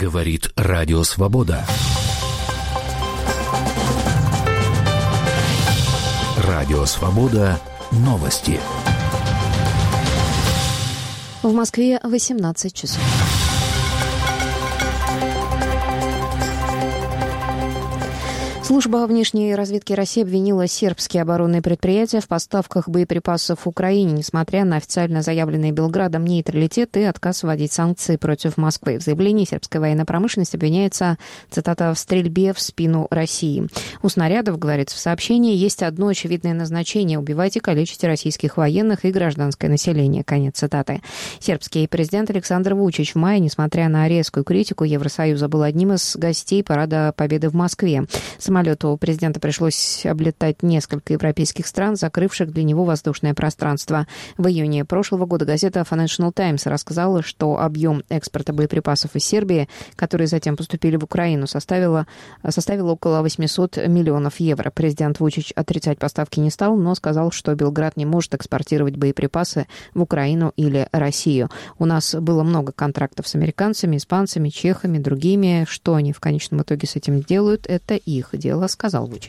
Говорит Радио Свобода. Радио Свобода. Новости. В Москве 18 часов. Служба внешней разведки России обвинила сербские оборонные предприятия в поставках боеприпасов Украине, несмотря на официально заявленный Белградом нейтралитет и отказ вводить санкции против Москвы. В заявлении сербская военная промышленность обвиняется, цитата, «в стрельбе в спину России». У снарядов, говорится в сообщении, есть одно очевидное назначение – убивать и калечить российских военных и гражданское население. Конец цитаты. Сербский президент Александр Вучич в мае, несмотря на резкую критику Евросоюза, был одним из гостей Парада Победы в Москве. Самолету президента пришлось облетать несколько европейских стран, закрывших для него воздушное пространство. В июне прошлого года газета Financial Times рассказала, что объем экспорта боеприпасов из Сербии, которые затем поступили в Украину, составил около 800 миллионов евро. Президент Вучич отрицать поставки не стал, но сказал, что Белград не может экспортировать боеприпасы в Украину или Россию. У нас было много контрактов с американцами, испанцами, чехами, другими. Что они в конечном итоге с этим делают, это их дело, сказал Вучич.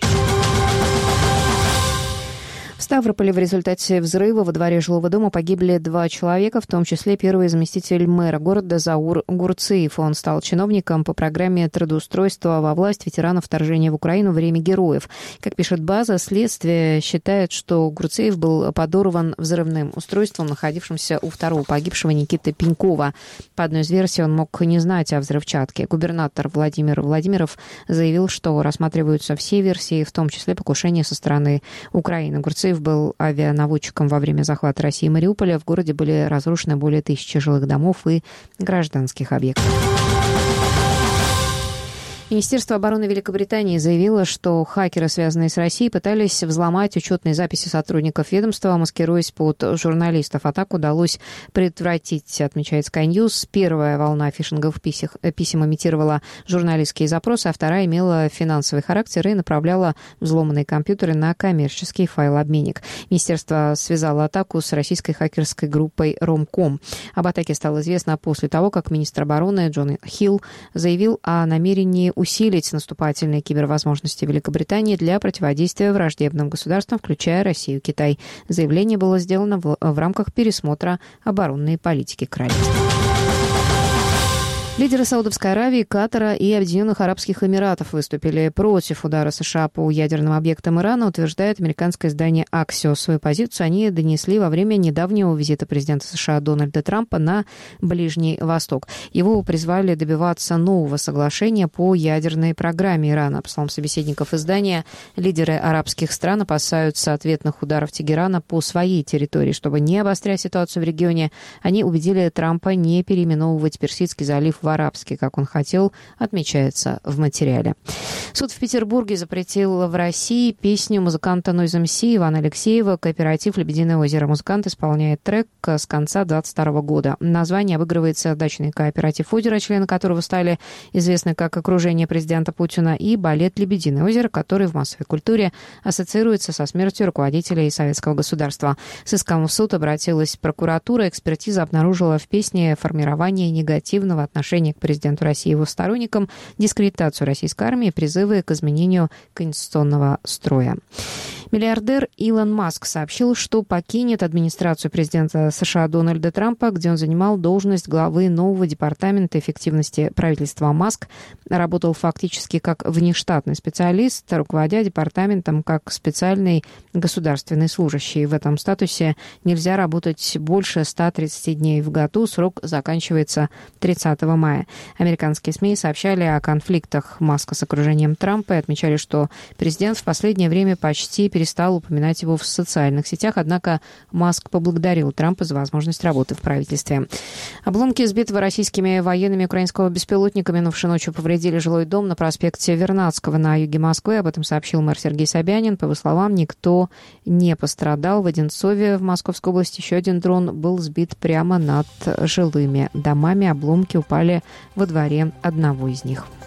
В Ставрополе в результате взрыва во дворе жилого дома погибли 2 человека, в том числе первый заместитель мэра города Заур Гурцеев. Он стал чиновником по программе трудоустройства во власть ветеранов вторжения в Украину «Время героев». Как пишет база, следствие считает, что Гурцеев был подорван взрывным устройством, находившимся у второго погибшего Никиты Пенькова. По одной из версий, он мог не знать о взрывчатке. Губернатор Владимир Владимиров заявил, что рассматриваются все версии, в том числе покушение со стороны Украины. Гурцеев был авианаводчиком во время захвата России Мариуполя. В городе были разрушены более 1000 жилых домов и гражданских объектов. Министерство обороны Великобритании заявило, что хакеры, связанные с Россией, пытались взломать учетные записи сотрудников ведомства, маскируясь под журналистов. Атаку удалось предотвратить, отмечает Sky News. Первая волна фишинговых писем имитировала журналистские запросы, а вторая имела финансовый характер и направляла взломанные компьютеры на коммерческий файлообменник. Министерство связало атаку с российской хакерской группой Rom.com. Об атаке стало известно после того, как министр обороны Джон Хилл заявил о намерении усилить наступательные кибервозможности Великобритании для противодействия враждебным государствам, включая Россию и Китай. Заявление было сделано в рамках пересмотра оборонной политики королевства. Лидеры Саудовской Аравии, Катара и Объединенных Арабских Эмиратов выступили против удара США по ядерным объектам Ирана, утверждает американское издание Axios. Свою позицию они донесли во время недавнего визита президента США Дональда Трампа на Ближний Восток. Его призвали добиваться нового соглашения по ядерной программе Ирана. По словам собеседников издания, лидеры арабских стран опасаются ответных ударов Тегерана по своей территории. Чтобы не обострять ситуацию в регионе, они убедили Трампа не переименовывать Персидский залив в арабский, как он хотел, отмечается в материале. Суд в Петербурге запретил в России песню музыканта Noise MC Ивана Алексеева «Кооператив Лебединое озеро». Музыкант исполняет трек с конца 2022 года. Название обыгрывается дачный кооператив озера, члены которого стали известны как «Окружение президента Путина», и балет «Лебединое озеро», который в массовой культуре ассоциируется со смертью руководителей советского государства. С иском в суд обратилась прокуратура. Экспертиза обнаружила в песне формирование негативного отношения к президенту России и его сторонникам, дискредитацию российской армии и призывы к изменению конституционного строя. Миллиардер Илон Маск сообщил, что покинет администрацию президента США Дональда Трампа, где он занимал должность главы нового департамента эффективности правительства. Маск работал фактически как внештатный специалист, руководя департаментом как специальный государственный служащий. В этом статусе нельзя работать больше 130 дней в году. Срок заканчивается 30 мая. Американские СМИ сообщали о конфликтах Маска с окружением Трампа и отмечали, что президент в последнее время почти перестал упоминать его в социальных сетях, однако Маск поблагодарил Трампа за возможность работы в правительстве. Обломки сбитого российскими военными украинского беспилотника минувшей ночью повредили жилой дом на проспекте Вернадского на юге Москвы. Об этом сообщил мэр Сергей Собянин. По его словам, никто не пострадал. В Одинцове в Московской области еще один дрон был сбит прямо над жилыми домами. Обломки упали во дворе одного из них.